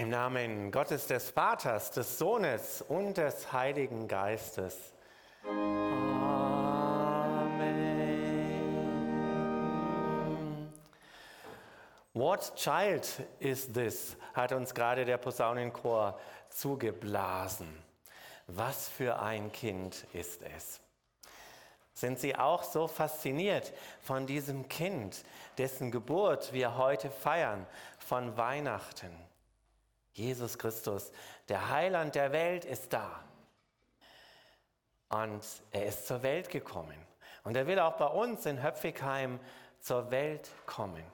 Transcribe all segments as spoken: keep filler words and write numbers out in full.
Im Namen Gottes des Vaters, des Sohnes und des Heiligen Geistes. Amen. What child is this? Hat uns gerade der Posaunenchor zugeblasen. Was für ein Kind ist es? Sind Sie auch so fasziniert von diesem Kind, dessen Geburt wir heute feiern, von Weihnachten? Jesus Christus, der Heiland der Welt, ist da. Und er ist zur Welt gekommen. Und er will auch bei uns in Höpfigheim zur Welt kommen.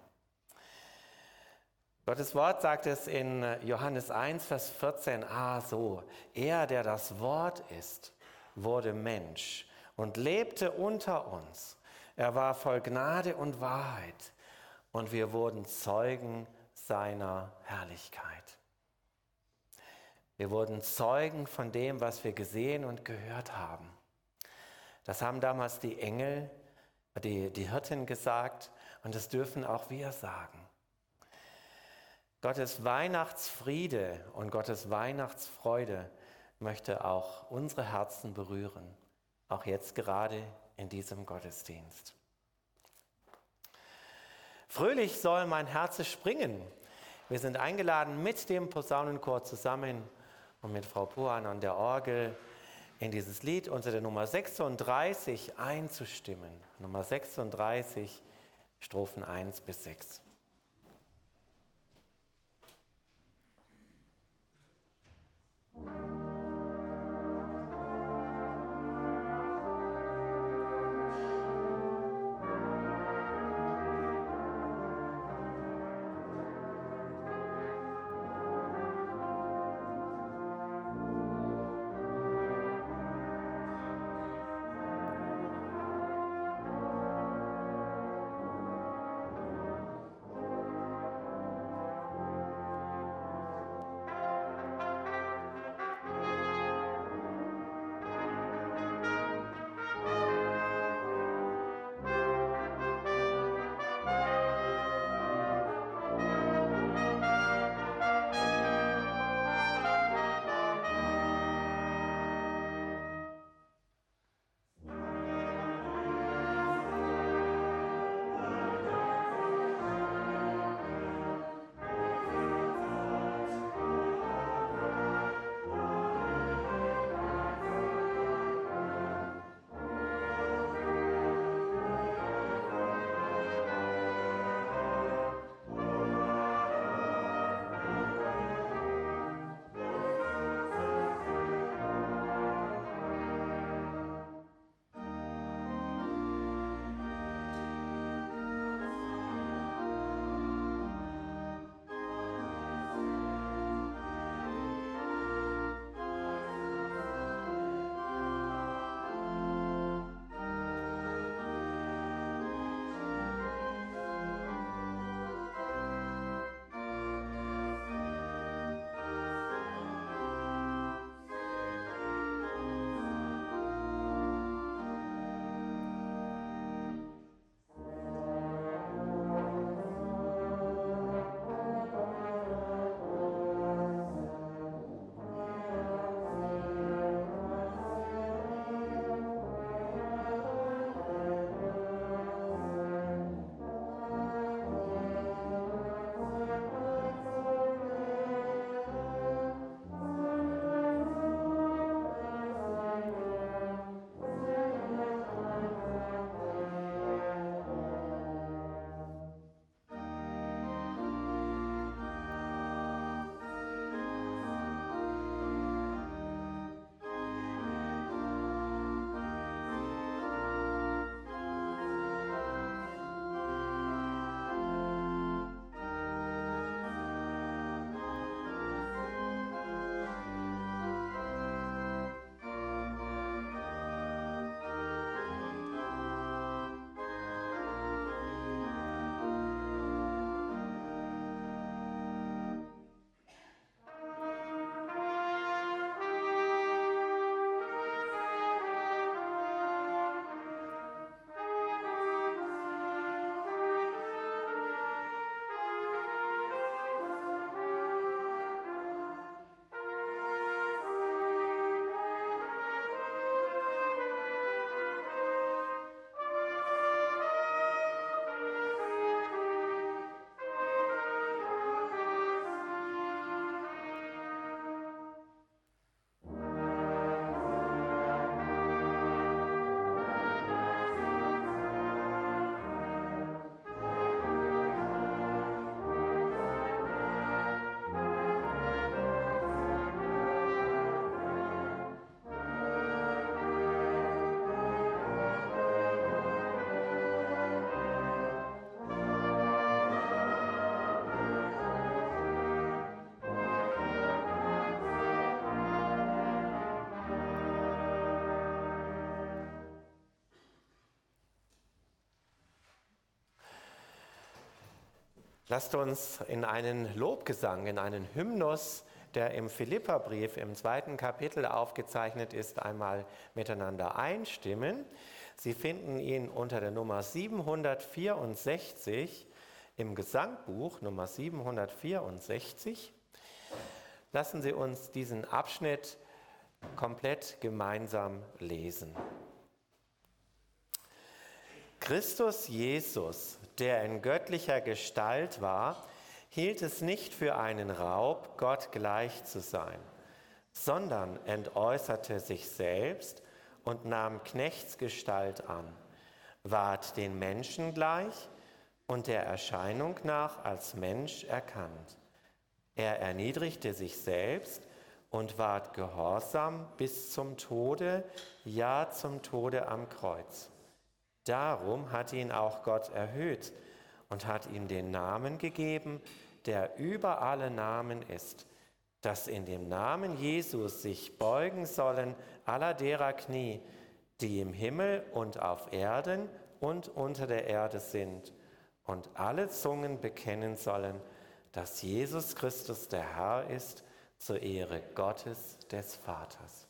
Gottes Wort sagt es in Johannes eins, Vers vierzehn, ah so, er, der das Wort ist, wurde Mensch und lebte unter uns. Er war voll Gnade und Wahrheit und wir wurden Zeugen seiner Herrlichkeit. Wir wurden Zeugen von dem, was wir gesehen und gehört haben. Das haben damals die Engel, die, die Hirten gesagt und das dürfen auch wir sagen. Gottes Weihnachtsfriede und Gottes Weihnachtsfreude möchte auch unsere Herzen berühren, auch jetzt gerade in diesem Gottesdienst. Fröhlich soll mein Herz springen. Wir sind eingeladen, mit dem Posaunenchor zusammen und mit Frau Puhan an der Orgel in dieses Lied unter der Nummer sechsunddreißig einzustimmen. Nummer sechsunddreißig, Strophen eins bis sechs. Lasst uns in einen Lobgesang, in einen Hymnus, der im Philipperbrief im zweiten Kapitel aufgezeichnet ist, einmal miteinander einstimmen. Sie finden ihn unter der Nummer siebenhundertvierundsechzig im Gesangbuch, Nummer siebenhundertvierundsechzig. Lassen Sie uns diesen Abschnitt komplett gemeinsam lesen. Christus Jesus, der in göttlicher Gestalt war, hielt es nicht für einen Raub, Gott gleich zu sein, sondern entäußerte sich selbst und nahm Knechtsgestalt an, ward den Menschen gleich und der Erscheinung nach als Mensch erkannt. Er erniedrigte sich selbst und ward gehorsam bis zum Tode, ja zum Tode am Kreuz. Darum hat ihn auch Gott erhöht und hat ihm den Namen gegeben, der über alle Namen ist, dass in dem Namen Jesus sich beugen sollen aller derer Knie, die im Himmel und auf Erden und unter der Erde sind, und alle Zungen bekennen sollen, dass Jesus Christus der Herr ist, zur Ehre Gottes des Vaters.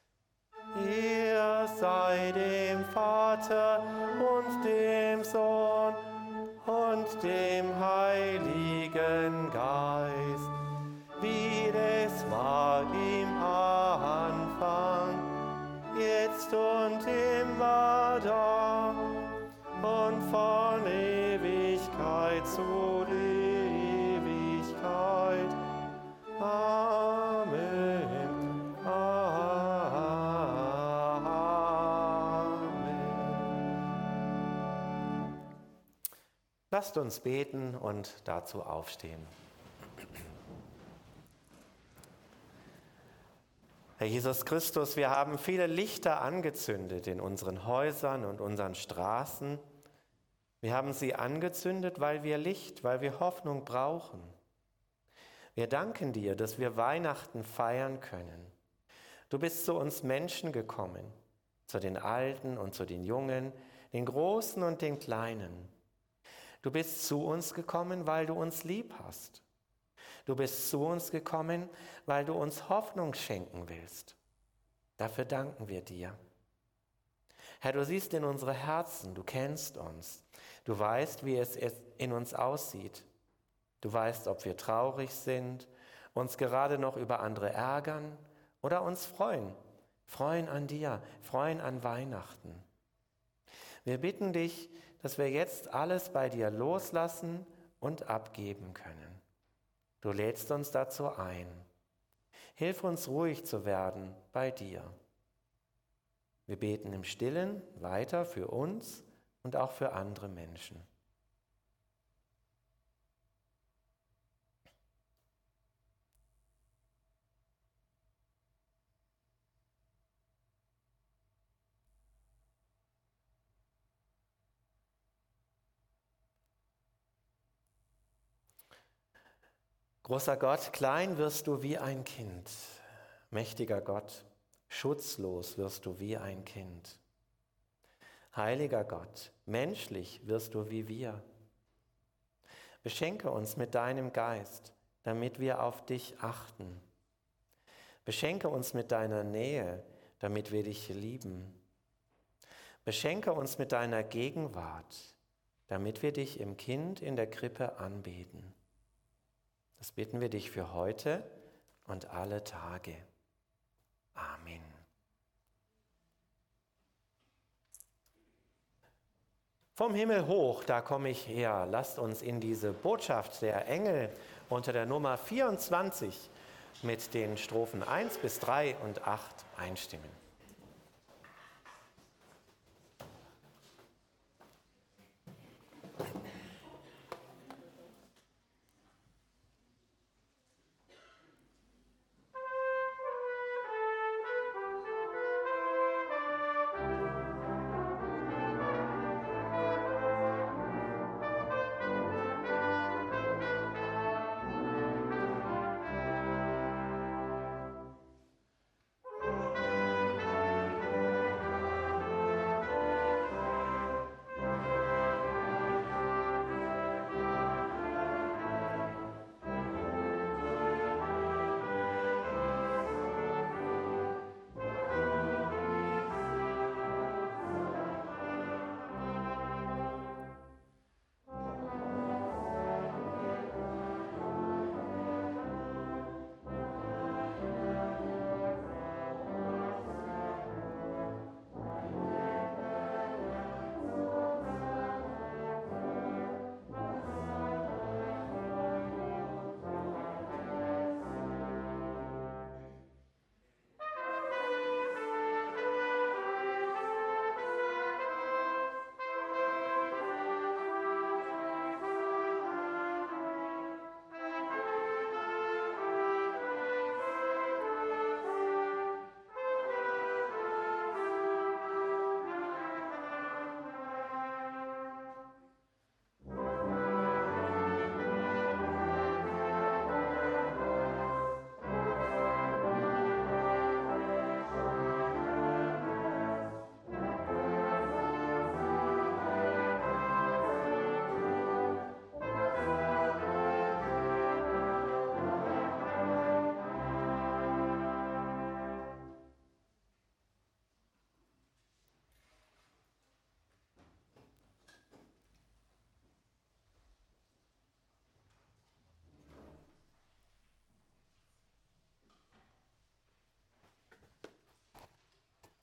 Ihr sei dem Vater und dem Sohn und dem Heiligen Geist, wie es war im Anfang, jetzt und immer da und von Ewigkeit zu Ewigkeit. Amen. Amen. Lasst uns beten und dazu aufstehen. Herr Jesus Christus, wir haben viele Lichter angezündet in unseren Häusern und unseren Straßen. Wir haben sie angezündet, weil wir Licht, weil wir Hoffnung brauchen. Wir danken dir, dass wir Weihnachten feiern können. Du bist zu uns Menschen gekommen, zu den Alten und zu den Jungen, den Großen und den Kleinen. Du bist zu uns gekommen, weil du uns lieb hast. Du bist zu uns gekommen, weil du uns Hoffnung schenken willst. Dafür danken wir dir. Herr, du siehst in unsere Herzen, du kennst uns. Du weißt, wie es in uns aussieht. Du weißt, ob wir traurig sind, uns gerade noch über andere ärgern oder uns freuen. Freuen an dir, freuen an Weihnachten. Wir bitten dich, dass wir jetzt alles bei dir loslassen und abgeben können. Du lädst uns dazu ein. Hilf uns ruhig zu werden bei dir. Wir beten im Stillen weiter für uns und auch für andere Menschen. Großer Gott, klein wirst du wie ein Kind. Mächtiger Gott, schutzlos wirst du wie ein Kind. Heiliger Gott, menschlich wirst du wie wir. Beschenke uns mit deinem Geist, damit wir auf dich achten. Beschenke uns mit deiner Nähe, damit wir dich lieben. Beschenke uns mit deiner Gegenwart, damit wir dich im Kind in der Krippe anbeten. Das bitten wir dich für heute und alle Tage. Amen. Vom Himmel hoch, da komme ich her. Lasst uns in diese Botschaft der Engel unter der Nummer vierundzwanzig mit den Strophen eins bis drei und acht einstimmen.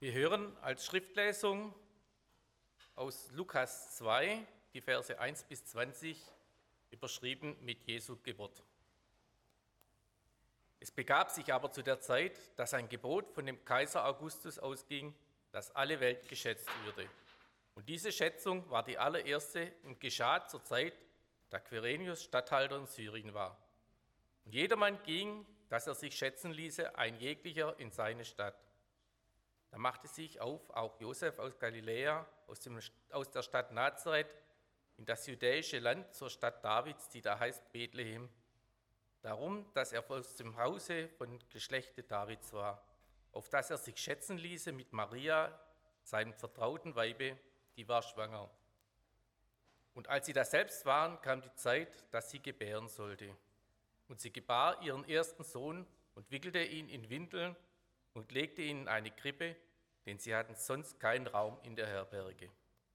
Wir hören als Schriftlesung aus Lukas zwei, die Verse eins bis zwanzig, überschrieben mit Jesu Geburt. Es begab sich aber zu der Zeit, dass ein Gebot von dem Kaiser Augustus ausging, dass alle Welt geschätzt würde. Und diese Schätzung war die allererste und geschah zur Zeit, da Quirinius Statthalter in Syrien war. Und jedermann ging, dass er sich schätzen ließe, ein jeglicher in seine Stadt. Da machte sich auf auch Josef aus Galiläa, aus, dem, aus der Stadt Nazareth, in das judäische Land zur Stadt Davids, die da heißt Bethlehem, darum, dass er aus dem Hause von Geschlechte Davids war, auf das er sich schätzen ließe mit Maria, seinem vertrauten Weibe, die war schwanger. Und als sie da selbst waren, kam die Zeit, dass sie gebären sollte. Und sie gebar ihren ersten Sohn und wickelte ihn in Windeln und legte ihn in eine Krippe, denn sie hatten sonst keinen Raum in der Herberge.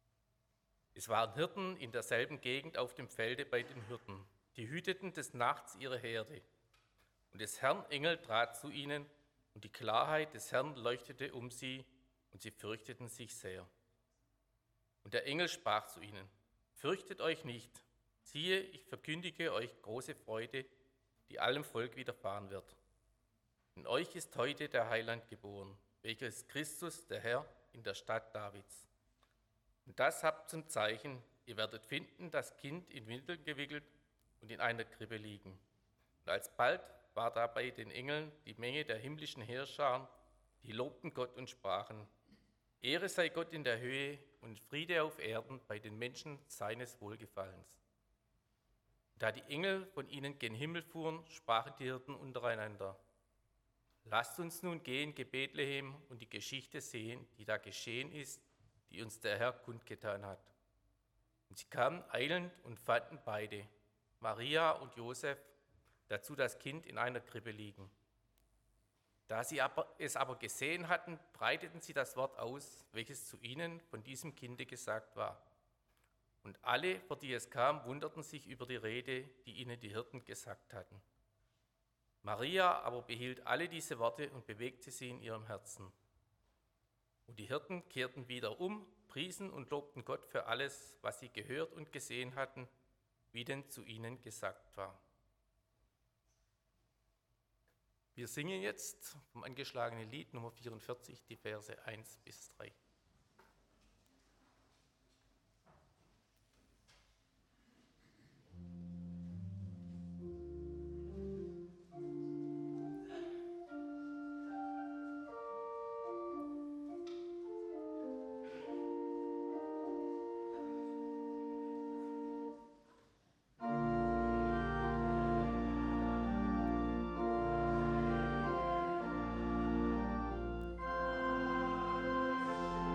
Es waren Hirten in derselben Gegend auf dem Felde bei den Hirten, die hüteten des Nachts ihre Herde. Und des Herrn Engel trat zu ihnen, und die Klarheit des Herrn leuchtete um sie, und sie fürchteten sich sehr. Und der Engel sprach zu ihnen: Fürchtet euch nicht, siehe, ich verkündige euch große Freude, die allem Volk widerfahren wird. In euch ist heute der Heiland geboren, welcher ist Christus, der Herr, in der Stadt Davids. Und das habt zum Zeichen: Ihr werdet finden, das Kind in Windeln gewickelt und in einer Krippe liegen. Und alsbald war da bei den Engeln die Menge der himmlischen Heerscharen, die lobten Gott und sprachen: Ehre sei Gott in der Höhe und Friede auf Erden bei den Menschen seines Wohlgefallens. Da die Engel von ihnen gen Himmel fuhren, sprachen die Hirten untereinander: Lasst uns nun gehen, gen Bethlehem, und die Geschichte sehen, die da geschehen ist, die uns der Herr kundgetan hat. Und sie kamen eilend und fanden beide, Maria und Josef, dazu das Kind in einer Krippe liegen. Da sie aber, es aber gesehen hatten, breiteten sie das Wort aus, welches zu ihnen von diesem Kinde gesagt war. Und alle, vor die es kam, wunderten sich über die Rede, die ihnen die Hirten gesagt hatten. Maria aber behielt alle diese Worte und bewegte sie in ihrem Herzen. Und die Hirten kehrten wieder um, priesen und lobten Gott für alles, was sie gehört und gesehen hatten, wie denn zu ihnen gesagt war. Wir singen jetzt vom angeschlagenen Lied Nummer vierundvierzig, die Verse eins bis drei. Thank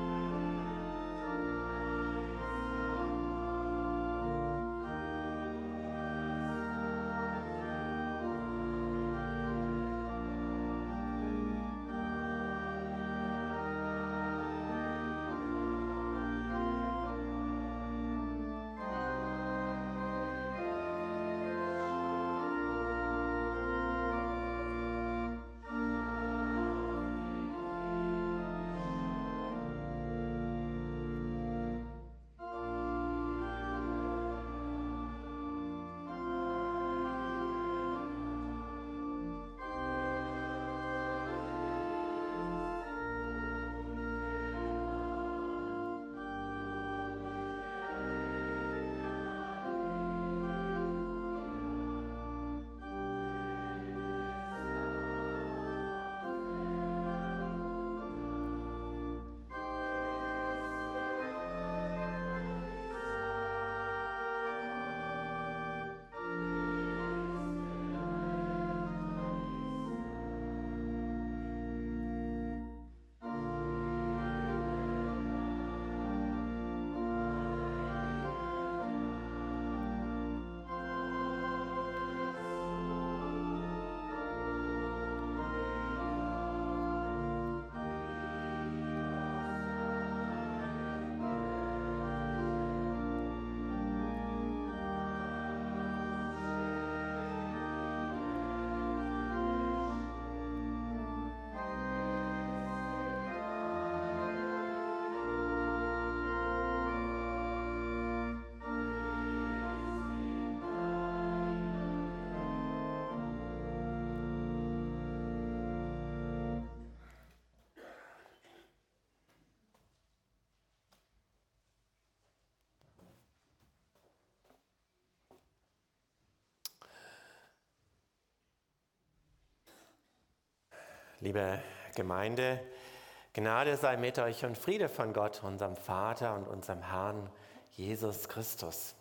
Liebe Gemeinde, Gnade sei mit euch und Friede von Gott, unserem Vater und unserem Herrn Jesus Christus.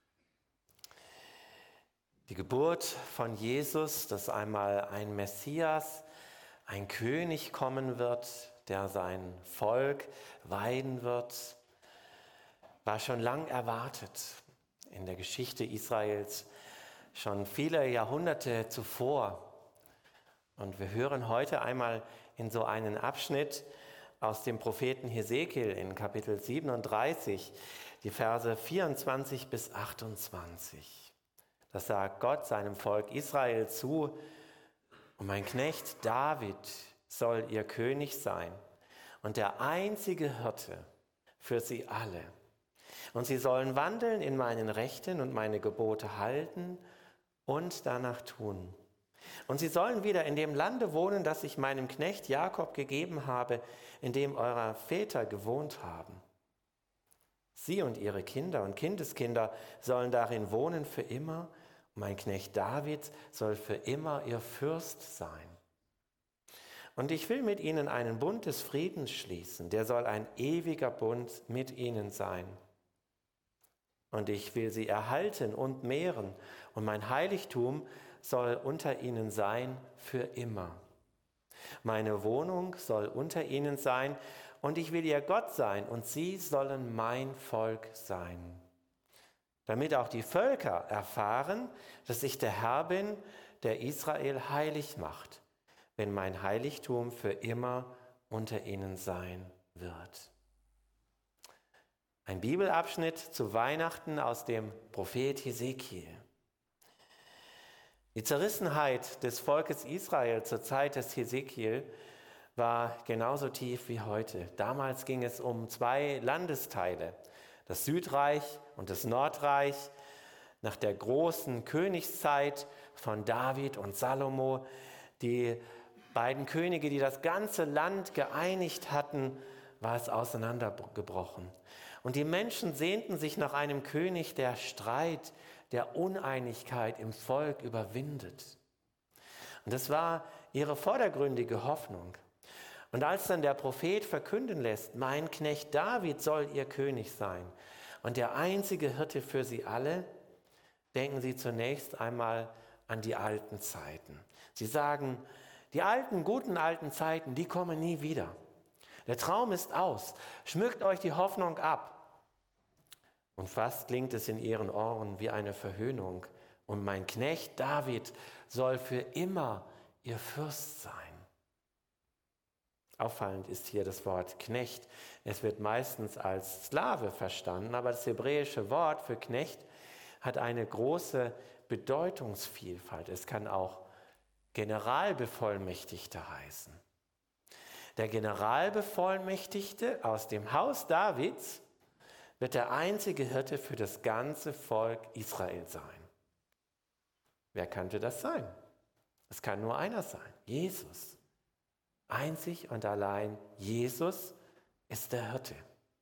Die Geburt von Jesus, dass einmal ein Messias, ein König kommen wird, der sein Volk weiden wird, war schon lang erwartet in der Geschichte Israels, schon viele Jahrhunderte zuvor. Und wir hören heute einmal in so einen Abschnitt aus dem Propheten Hesekiel in Kapitel siebenunddreißig, die Verse vierundzwanzig bis achtundzwanzig. Das sagt Gott seinem Volk Israel zu: Und mein Knecht David soll ihr König sein und der einzige Hirte für sie alle. Und sie sollen wandeln in meinen Rechten und meine Gebote halten und danach tun. Und sie sollen wieder in dem Lande wohnen, das ich meinem Knecht Jakob gegeben habe, in dem eure Väter gewohnt haben. Sie und ihre Kinder und Kindeskinder sollen darin wohnen für immer. Und mein Knecht David soll für immer ihr Fürst sein. Und ich will mit ihnen einen Bund des Friedens schließen, der soll ein ewiger Bund mit ihnen sein. Und ich will sie erhalten und mehren, und mein Heiligtum soll unter ihnen sein für immer. Meine Wohnung soll unter ihnen sein, und ich will ihr Gott sein, und sie sollen mein Volk sein. Damit auch die Völker erfahren, dass ich der Herr bin, der Israel heilig macht, wenn mein Heiligtum für immer unter ihnen sein wird. Ein Bibelabschnitt zu Weihnachten aus dem Prophet Hesekiel. Die Zerrissenheit des Volkes Israel zur Zeit des Hesekiel war genauso tief wie heute. Damals ging es um zwei Landesteile, das Südreich und das Nordreich. Nach der großen Königszeit von David und Salomo, die beiden Könige, die das ganze Land geeinigt hatten, war es auseinandergebrochen. Und die Menschen sehnten sich nach einem König, der Streit, der Uneinigkeit im Volk überwindet. Und das war ihre vordergründige Hoffnung. Und als dann der Prophet verkünden lässt, mein Knecht David soll ihr König sein und der einzige Hirte für sie alle, denken sie zunächst einmal an die alten Zeiten. Sie sagen, die alten, guten alten Zeiten, die kommen nie wieder. Der Traum ist aus. Schmückt euch die Hoffnung ab. Und fast klingt es in ihren Ohren wie eine Verhöhnung. Und mein Knecht David soll für immer ihr Fürst sein. Auffallend ist hier das Wort Knecht. Es wird meistens als Sklave verstanden, aber das hebräische Wort für Knecht hat eine große Bedeutungsvielfalt. Es kann auch Generalbevollmächtigter heißen. Der Generalbevollmächtigte aus dem Haus Davids wird der einzige Hirte für das ganze Volk Israel sein. Wer könnte das sein? Es kann nur einer sein, Jesus. Einzig und allein Jesus ist der Hirte.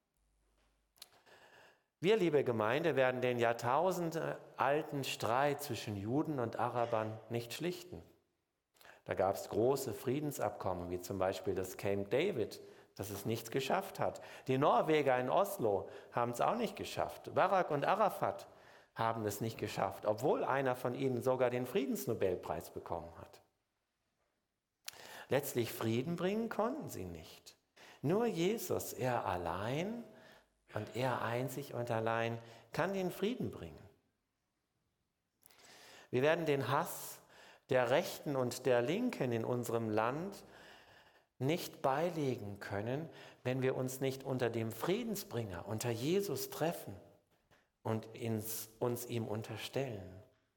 Wir, liebe Gemeinde, werden den jahrtausendealten Streit zwischen Juden und Arabern nicht schlichten. Da gab es große Friedensabkommen, wie zum Beispiel das Camp David, das es nicht geschafft hat. Die Norweger in Oslo haben es auch nicht geschafft. Barak und Arafat haben es nicht geschafft, obwohl einer von ihnen sogar den Friedensnobelpreis bekommen hat. Letztlich Frieden bringen konnten sie nicht. Nur Jesus, er allein und er einzig und allein kann den Frieden bringen. Wir werden den Hass der Rechten und der Linken in unserem Land nicht beilegen können, wenn wir uns nicht unter dem Friedensbringer, unter Jesus treffen und ins, uns ihm unterstellen.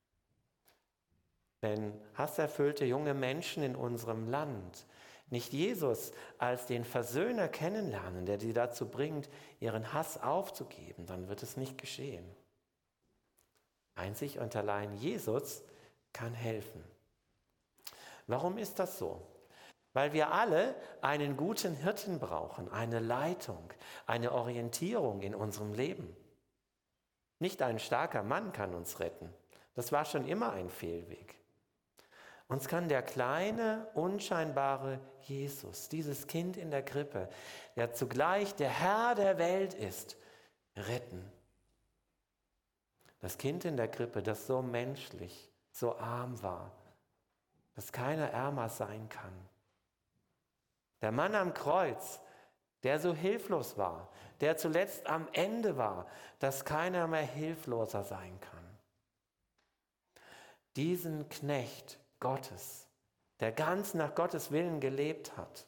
Wenn hasserfüllte junge Menschen in unserem Land nicht Jesus als den Versöhner kennenlernen, der sie dazu bringt, ihren Hass aufzugeben, dann wird es nicht geschehen. Einzig und allein Jesus kann helfen. Warum ist das so? Weil wir alle einen guten Hirten brauchen, eine Leitung, eine Orientierung in unserem Leben. Nicht ein starker Mann kann uns retten. Das war schon immer ein Fehlweg. Uns kann der kleine, unscheinbare Jesus, dieses Kind in der Krippe, der zugleich der Herr der Welt ist, retten. Das Kind in der Krippe, das so menschlich, so arm war, dass keiner ärmer sein kann. Der Mann am Kreuz, der so hilflos war, der zuletzt am Ende war, dass keiner mehr hilfloser sein kann. Diesen Knecht Gottes, der ganz nach Gottes Willen gelebt hat,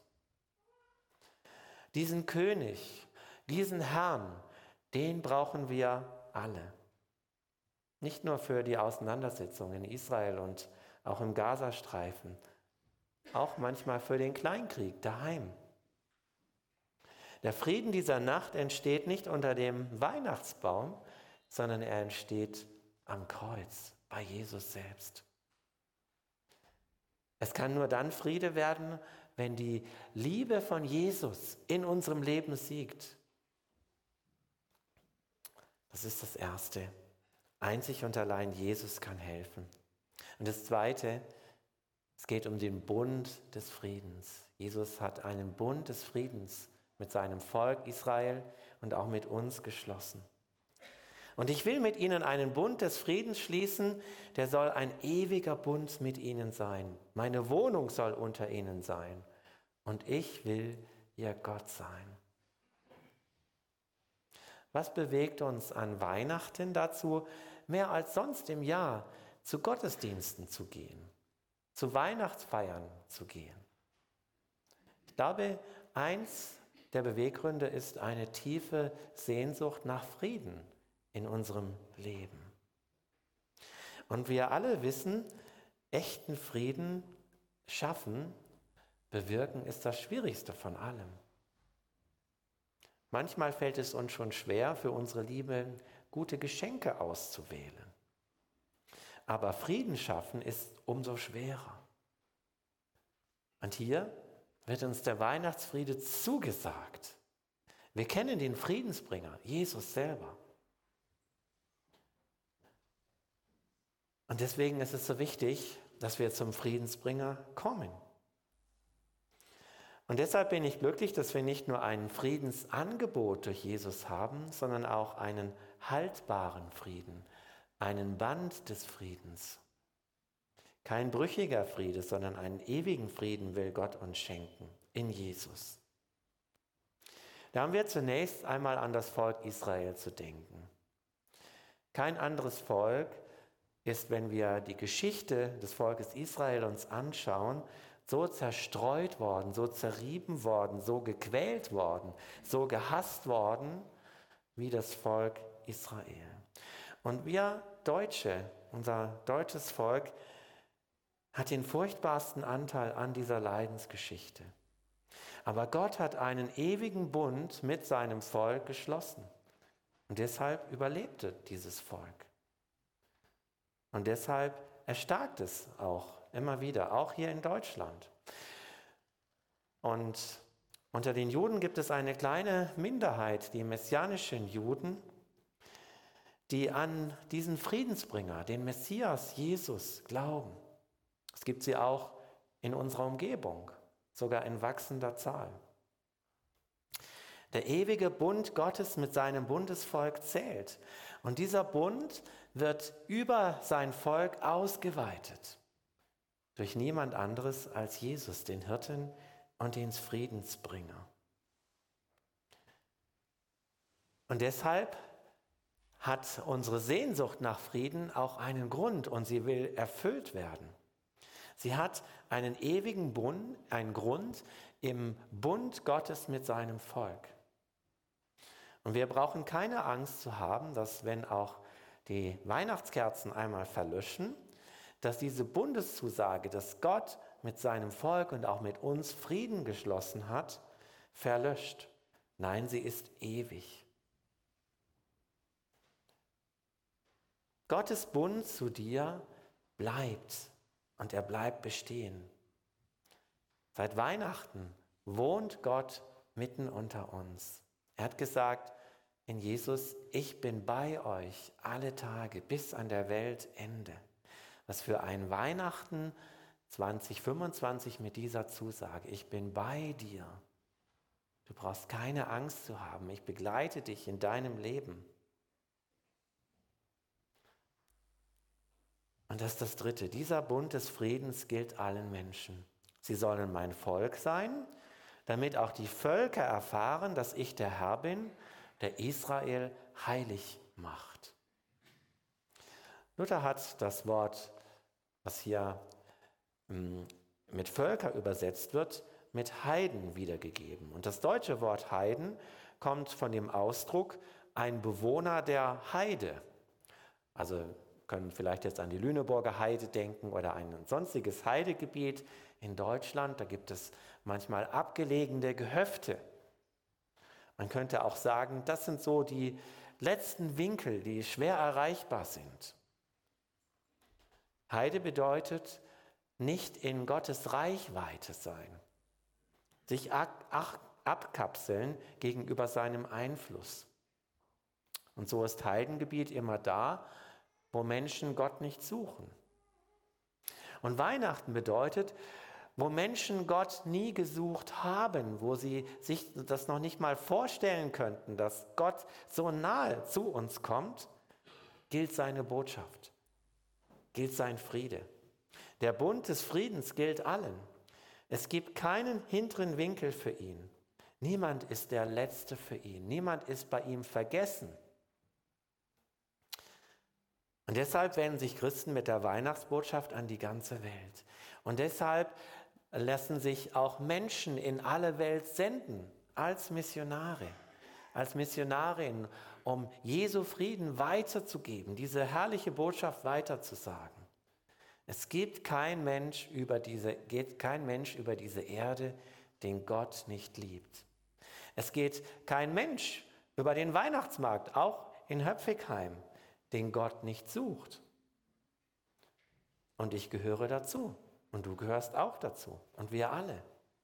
diesen König, diesen Herrn, den brauchen wir alle. Nicht nur für die Auseinandersetzung in Israel und auch im Gazastreifen, auch manchmal für den Kleinkrieg daheim. Der Frieden dieser Nacht entsteht nicht unter dem Weihnachtsbaum, sondern er entsteht am Kreuz, bei Jesus selbst. Es kann nur dann Friede werden, wenn die Liebe von Jesus in unserem Leben siegt. Das ist das Erste. Einzig und allein Jesus kann helfen. Und das Zweite, es geht um den Bund des Friedens. Jesus hat einen Bund des Friedens mit seinem Volk Israel und auch mit uns geschlossen. Und ich will mit ihnen einen Bund des Friedens schließen, der soll ein ewiger Bund mit ihnen sein. Meine Wohnung soll unter ihnen sein und ich will ihr Gott sein. Was bewegt uns an Weihnachten dazu, mehr als sonst im Jahr zu Gottesdiensten zu gehen, zu Weihnachtsfeiern zu gehen? Ich glaube, eins der Beweggründe ist eine tiefe Sehnsucht nach Frieden in unserem Leben. Und wir alle wissen, echten Frieden schaffen, bewirken ist das Schwierigste von allem. Manchmal fällt es uns schon schwer, für unsere Liebe gute Geschenke auszuwählen. Aber Frieden schaffen ist umso schwerer. Und hier wird uns der Weihnachtsfriede zugesagt. Wir kennen den Friedensbringer, Jesus selber. Und deswegen ist es so wichtig, dass wir zum Friedensbringer kommen. Und deshalb bin ich glücklich, dass wir nicht nur ein Friedensangebot durch Jesus haben, sondern auch einen haltbaren Frieden, einen Band des Friedens. Kein brüchiger Friede, sondern einen ewigen Frieden will Gott uns schenken in Jesus. Da haben wir zunächst einmal an das Volk Israel zu denken. Kein anderes Volk ist, wenn wir die Geschichte des Volkes Israel uns anschauen, so zerstreut worden, so zerrieben worden, so gequält worden, so gehasst worden wie das Volk Israel. Und wir Deutsche, unser deutsches Volk, hat den furchtbarsten Anteil an dieser Leidensgeschichte. Aber Gott hat einen ewigen Bund mit seinem Volk geschlossen. Und deshalb überlebte dieses Volk. Und deshalb erstarkt es auch immer wieder, auch hier in Deutschland. Und unter den Juden gibt es eine kleine Minderheit, die messianischen Juden, die an diesen Friedensbringer, den Messias Jesus, glauben. Es gibt sie auch in unserer Umgebung, sogar in wachsender Zahl. Der ewige Bund Gottes mit seinem Bundesvolk zählt. Und dieser Bund wird über sein Volk ausgeweitet. Durch niemand anderes als Jesus, den Hirten und den Friedensbringer. Und deshalb hat unsere Sehnsucht nach Frieden auch einen Grund und sie will erfüllt werden. Sie hat einen ewigen Bund, einen Grund im Bund Gottes mit seinem Volk. Und wir brauchen keine Angst zu haben, dass wenn auch die Weihnachtskerzen einmal verlöschen, dass diese Bundeszusage, dass Gott mit seinem Volk und auch mit uns Frieden geschlossen hat, verlöscht. Nein, sie ist ewig. Gottes Bund zu dir bleibt und er bleibt bestehen. Seit Weihnachten wohnt Gott mitten unter uns. Er hat gesagt in Jesus, ich bin bei euch alle Tage bis an der Weltende. Was für ein Weihnachten zwanzig fünfundzwanzig mit dieser Zusage: Ich bin bei dir. Du brauchst keine Angst zu haben. Ich begleite dich in deinem Leben. Und das ist das Dritte. Dieser Bund des Friedens gilt allen Menschen. Sie sollen mein Volk sein, damit auch die Völker erfahren, dass ich der Herr bin, der Israel heilig macht. Luther hat das Wort, was hier mit Völker übersetzt wird, mit Heiden wiedergegeben. Und das deutsche Wort Heiden kommt von dem Ausdruck ein Bewohner der Heide. Also können vielleicht jetzt an die Lüneburger Heide denken oder ein sonstiges Heidegebiet in Deutschland. Da gibt es manchmal abgelegene Gehöfte. Man könnte auch sagen, das sind so die letzten Winkel, die schwer erreichbar sind. Heide bedeutet nicht in Gottes Reichweite sein, sich abkapseln gegenüber seinem Einfluss. Und so ist Heidengebiet immer da, wo Menschen Gott nicht suchen. Und Weihnachten bedeutet, wo Menschen Gott nie gesucht haben, wo sie sich das noch nicht mal vorstellen könnten, dass Gott so nahe zu uns kommt, gilt seine Botschaft, gilt sein Friede. Der Bund des Friedens gilt allen. Es gibt keinen hinteren Winkel für ihn. Niemand ist der Letzte für ihn. Niemand ist bei ihm vergessen. Und deshalb wenden sich Christen mit der Weihnachtsbotschaft an die ganze Welt. Und deshalb lassen sich auch Menschen in alle Welt senden als Missionare, als Missionarin, um Jesu Frieden weiterzugeben, diese herrliche Botschaft weiterzusagen. Es gibt kein Mensch über diese, geht kein Mensch über diese Erde, den Gott nicht liebt. Es geht kein Mensch über den Weihnachtsmarkt, auch in Höpfigheim, den Gott nicht sucht. Und ich gehöre dazu. Und du gehörst auch dazu. Und wir alle.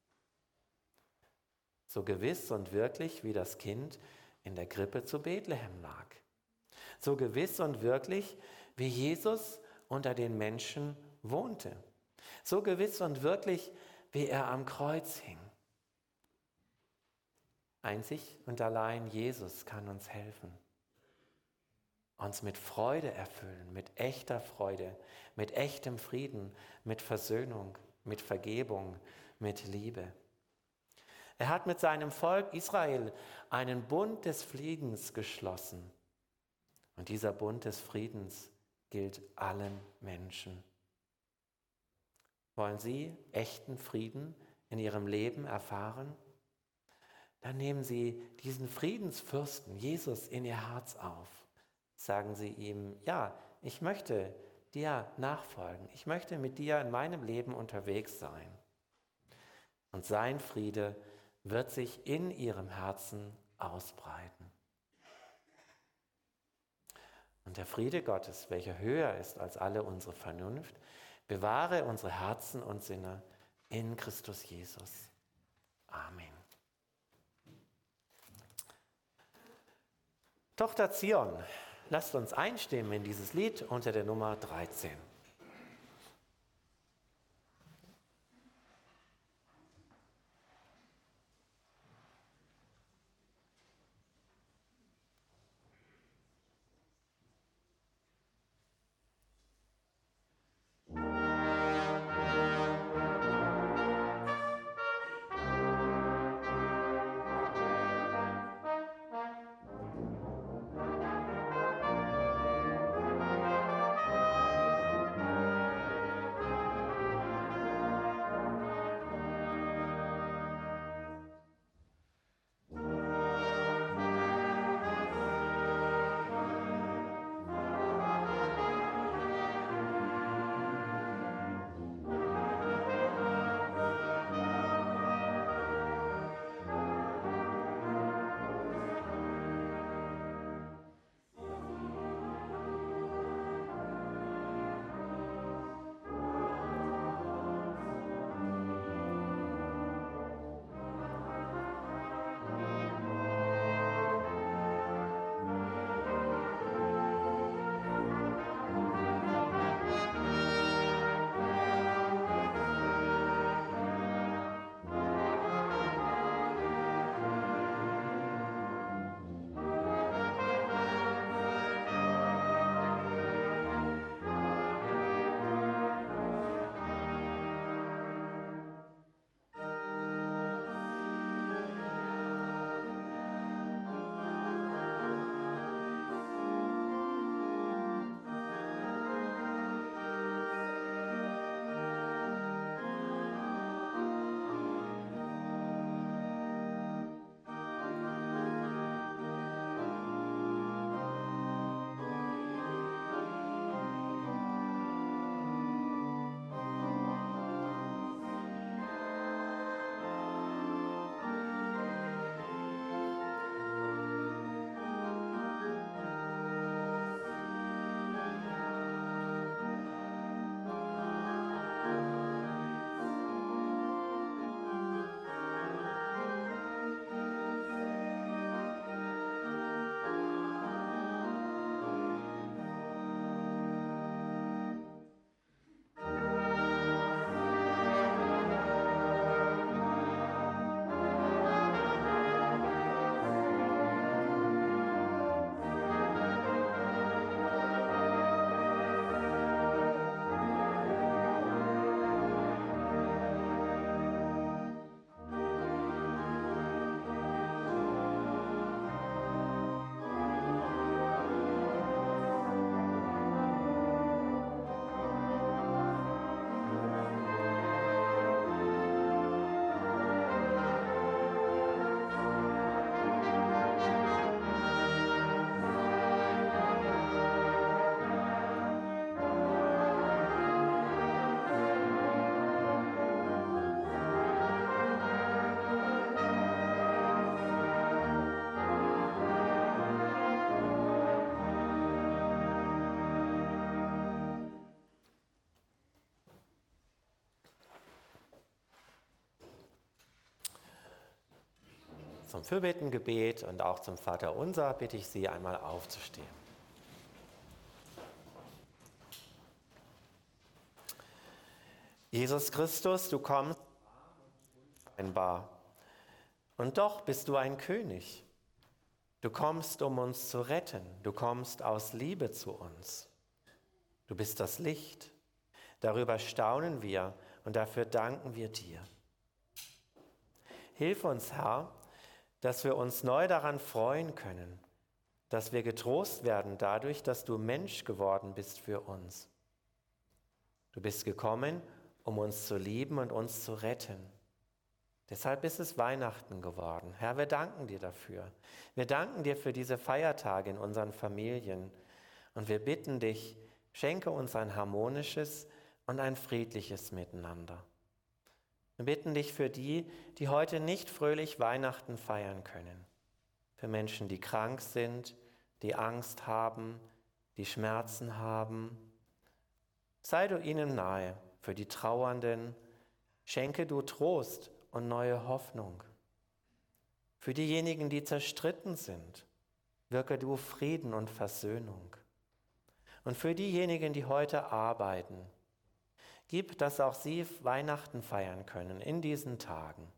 So gewiss und wirklich, wie das Kind in der Krippe zu Bethlehem lag. So gewiss und wirklich, wie Jesus unter den Menschen wohnte. So gewiss und wirklich, wie er am Kreuz hing. Einzig und allein Jesus kann uns helfen. Uns mit Freude erfüllen, mit echter Freude, mit echtem Frieden, mit Versöhnung, mit Vergebung, mit Liebe. Er hat mit seinem Volk Israel einen Bund des Friedens geschlossen. Und dieser Bund des Friedens gilt allen Menschen. Wollen Sie echten Frieden in Ihrem Leben erfahren? Dann nehmen Sie diesen Friedensfürsten, Jesus, in Ihr Herz auf. Sagen Sie ihm: Ja, ich möchte dir nachfolgen. Ich möchte mit dir in meinem Leben unterwegs sein. Und sein Friede wird sich in Ihrem Herzen ausbreiten. Und der Friede Gottes, welcher höher ist als alle unsere Vernunft, bewahre unsere Herzen und Sinne in Christus Jesus. Amen. Tochter Zion, lasst uns einstimmen in dieses Lied unter der Nummer dreizehn. zum Fürbittengebet und auch zum Vaterunser bitte ich Sie einmal aufzustehen. Jesus Christus, du kommst scheinbar, und doch bist du ein König. Du kommst, um uns zu retten. Du kommst aus Liebe zu uns. Du bist das Licht. Darüber staunen wir und dafür danken wir dir. Hilf uns, Herr, dass wir uns neu daran freuen können, dass wir getrost werden dadurch, dass du Mensch geworden bist für uns. Du bist gekommen, um uns zu lieben und uns zu retten. Deshalb ist es Weihnachten geworden. Herr, wir danken dir dafür. Wir danken dir für diese Feiertage in unseren Familien. Und wir bitten dich, schenke uns ein harmonisches und ein friedliches Miteinander. Wir bitten dich für die, die heute nicht fröhlich Weihnachten feiern können. Für Menschen, die krank sind, die Angst haben, die Schmerzen haben. Sei du ihnen nahe. Für die Trauernden schenke du Trost und neue Hoffnung. Für diejenigen, die zerstritten sind, wirke du Frieden und Versöhnung. Und für diejenigen, die heute arbeiten, gib, dass auch sie Weihnachten feiern können in diesen Tagen.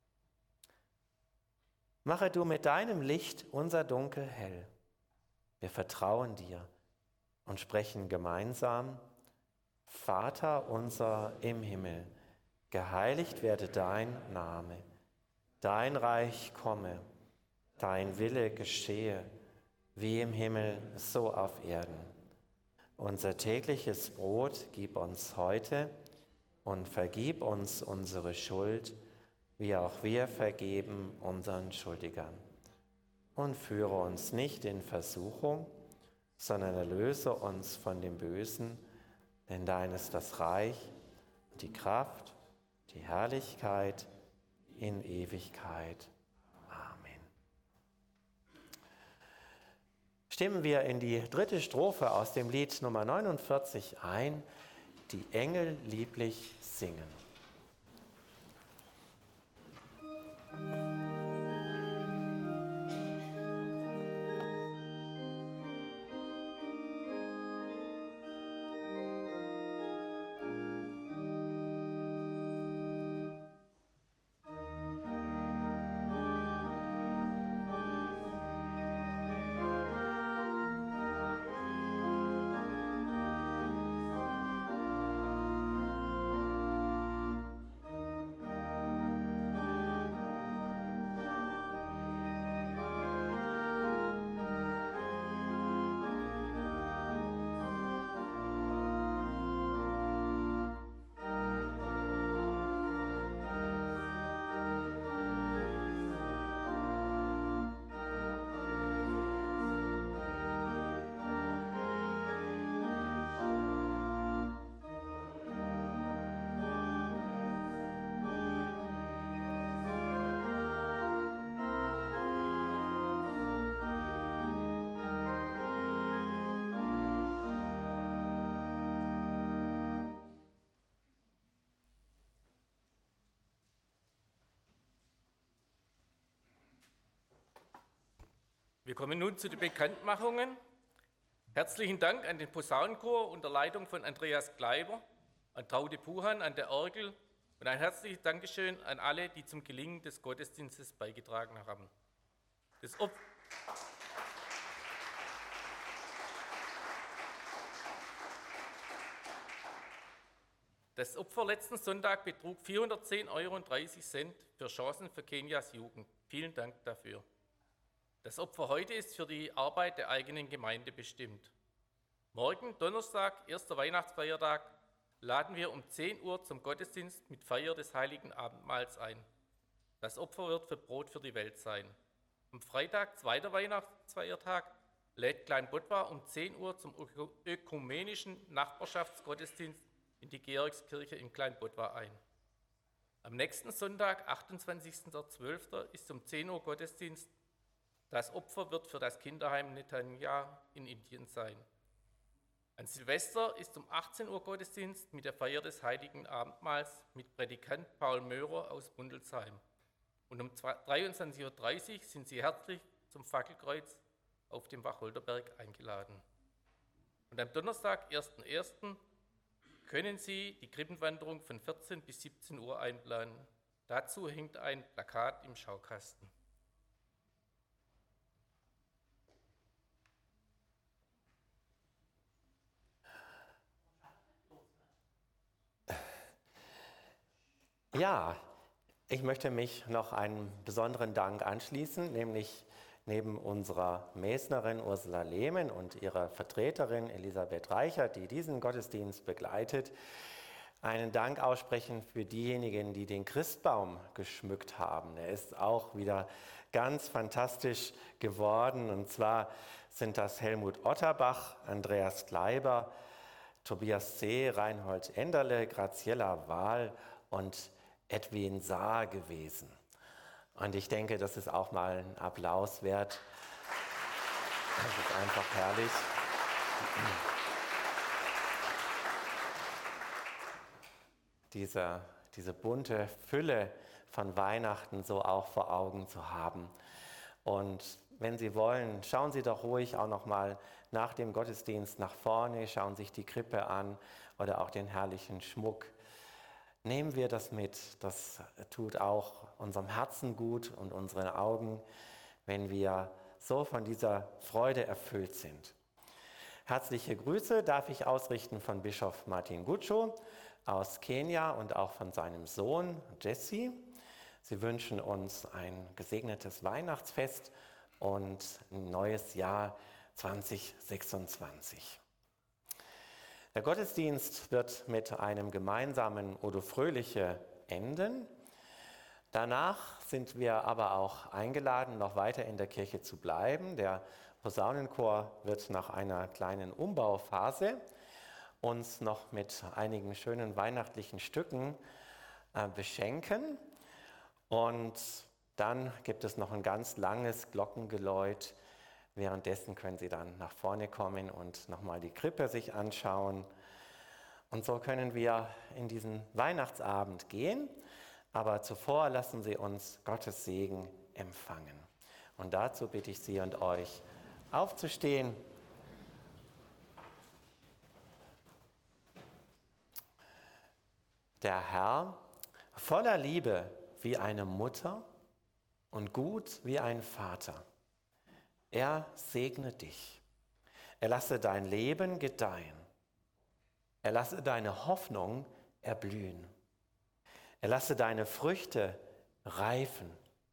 Mache du mit deinem Licht unser Dunkel hell. Wir vertrauen dir und sprechen gemeinsam: Vater unser im Himmel, geheiligt werde dein Name. Dein Reich komme, dein Wille geschehe, wie im Himmel, so auf Erden. Unser tägliches Brot gib uns heute und vergib uns unsere Schuld, wie auch wir vergeben unseren Schuldigern. Und führe uns nicht in Versuchung, sondern erlöse uns von dem Bösen, denn dein ist das Reich, die Kraft, die Herrlichkeit in Ewigkeit. Amen. Stimmen wir in die dritte Strophe aus dem Lied Nummer neunundvierzig ein, die Engel lieblich singen. Wir kommen nun zu den Bekanntmachungen. Herzlichen Dank an den Posaunenchor unter Leitung von Andreas Kleiber, an Traude Puhan an der Orgel und ein herzliches Dankeschön an alle, die zum Gelingen des Gottesdienstes beigetragen haben. Das, Op das Opfer letzten Sonntag betrug vierhundertzehn Euro und dreißig Cent für Chancen für Kenias Jugend. Vielen Dank dafür. Das Opfer heute ist für die Arbeit der eigenen Gemeinde bestimmt. Morgen, Donnerstag, erster Weihnachtsfeiertag, laden wir um zehn Uhr zum Gottesdienst mit Feier des Heiligen Abendmahls ein. Das Opfer wird für Brot für die Welt sein. Am Freitag, zweiter Weihnachtsfeiertag, lädt Kleinbottwar um zehn Uhr zum ökumenischen Nachbarschaftsgottesdienst in die Georgskirche in Kleinbottwar ein. Am nächsten Sonntag, achtundzwanzigster zwölfter, ist um zehn Uhr Gottesdienst. Das Opfer wird für das Kinderheim Netanya in Indien sein. An Silvester ist um achtzehn Uhr Gottesdienst mit der Feier des Heiligen Abendmahls mit Predikant Paul Möhrer aus Bundelsheim. Und um dreiundzwanzig Uhr dreißig sind Sie herzlich zum Fackelkreuz auf dem Wacholderberg eingeladen. Und am Donnerstag, ersten ersten können Sie die Krippenwanderung von vierzehn bis siebzehn Uhr einplanen. Dazu hängt ein Plakat im Schaukasten. Ja, ich möchte mich noch einen besonderen Dank anschließen, nämlich neben unserer Mesnerin Ursula Lehmann und ihrer Vertreterin Elisabeth Reichert, die diesen Gottesdienst begleitet, einen Dank aussprechen für diejenigen, die den Christbaum geschmückt haben. Er ist auch wieder ganz fantastisch geworden. Und zwar sind das Helmut Otterbach, Andreas Kleiber, Tobias C., Reinhold Enderle, Graziella Wahl und Edwin Saar gewesen. Und ich denke, das ist auch mal ein Applaus wert. Das ist einfach herrlich. Diese, diese bunte Fülle von Weihnachten so auch vor Augen zu haben. Und wenn Sie wollen, schauen Sie doch ruhig auch noch mal nach dem Gottesdienst nach vorne, schauen sich die Krippe an oder auch den herrlichen Schmuck. Nehmen wir das mit. Das tut auch unserem Herzen gut und unseren Augen, wenn wir so von dieser Freude erfüllt sind. Herzliche Grüße darf ich ausrichten von Bischof Martin Gutschow aus Kenia und auch von seinem Sohn Jesse. Sie wünschen uns ein gesegnetes Weihnachtsfest und ein neues Jahr zwanzig sechsundzwanzig. Der Gottesdienst wird mit einem gemeinsamen Odo Fröhliche enden. Danach sind wir aber auch eingeladen, noch weiter in der Kirche zu bleiben. Der Posaunenchor wird nach einer kleinen Umbauphase uns noch mit einigen schönen weihnachtlichen Stücken äh, beschenken. Und dann gibt es noch ein ganz langes Glockengeläut. Währenddessen können Sie dann nach vorne kommen und nochmal die Krippe sich anschauen. Und so können wir in diesen Weihnachtsabend gehen. Aber zuvor lassen Sie uns Gottes Segen empfangen. Und dazu bitte ich Sie und euch aufzustehen. Der Herr, voller Liebe wie eine Mutter und gut wie ein Vater, er segne dich. Er lasse dein Leben gedeihen. Er lasse deine Hoffnung erblühen. Er lasse deine Früchte reifen.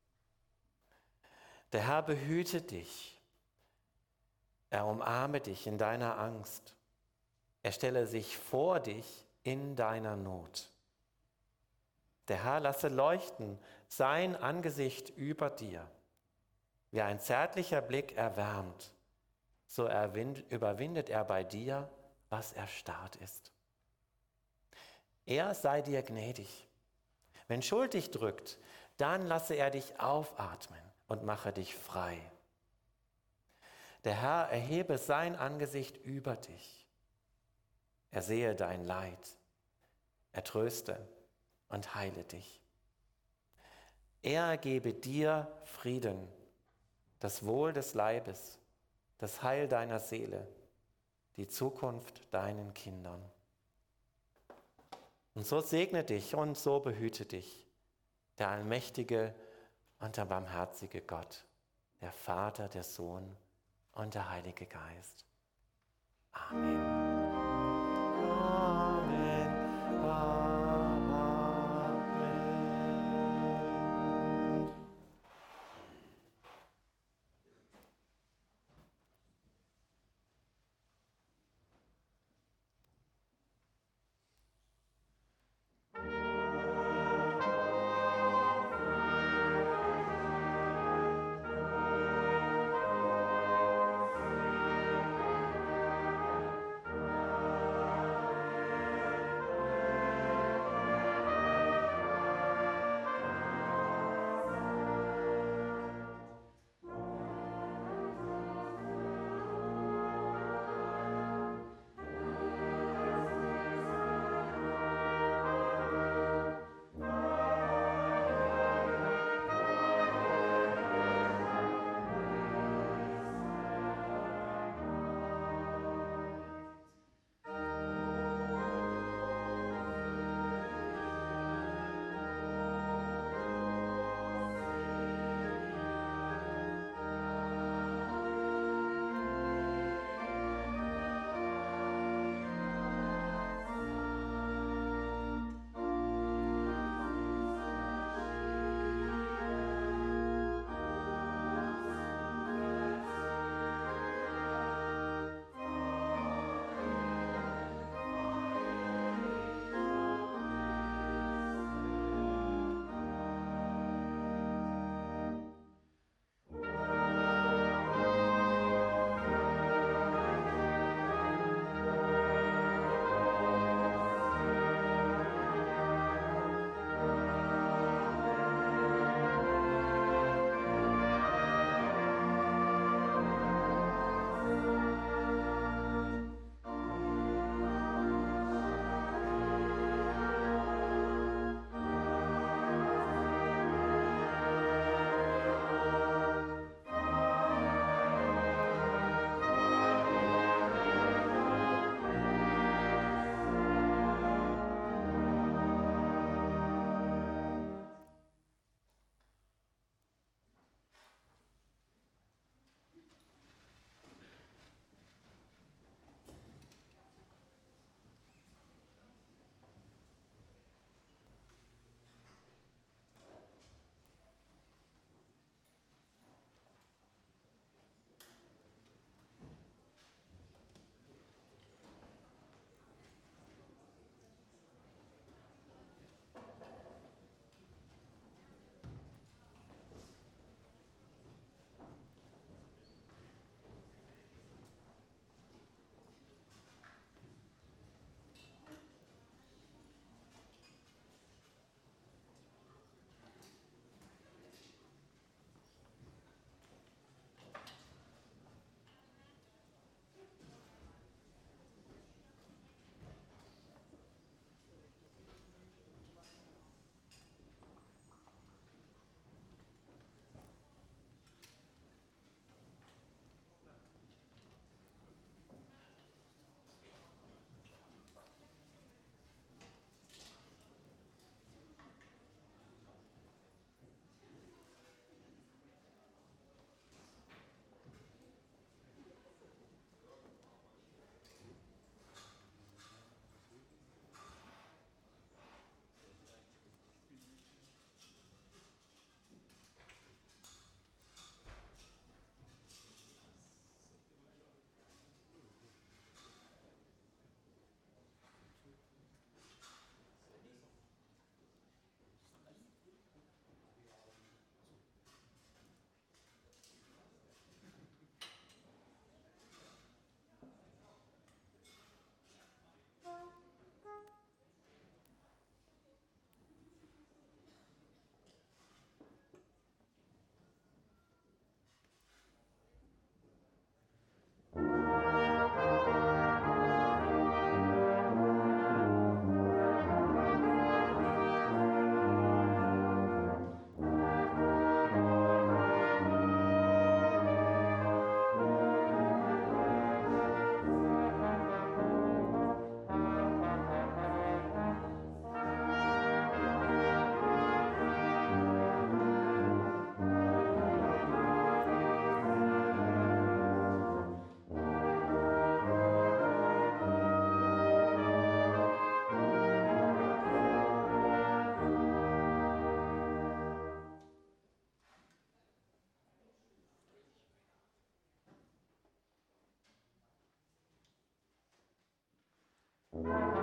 Der Herr behüte dich. Er umarme dich in deiner Angst. Er stelle sich vor dich in deiner Not. Der Herr lasse leuchten sein Angesicht über dir. Wie ein zärtlicher Blick erwärmt, so überwindet er bei dir, was erstarrt ist. Er sei dir gnädig. Wenn Schuld dich drückt, dann lasse er dich aufatmen und mache dich frei. Der Herr erhebe sein Angesicht über dich. Er sehe dein Leid. Er tröste und heile dich. Er gebe dir Frieden, das Wohl des Leibes, das Heil deiner Seele, die Zukunft deinen Kindern. Und so segne dich und so behüte dich der allmächtige und der barmherzige Gott, der Vater, der Sohn und der Heilige Geist. Amen. Amen. Amen. Amen.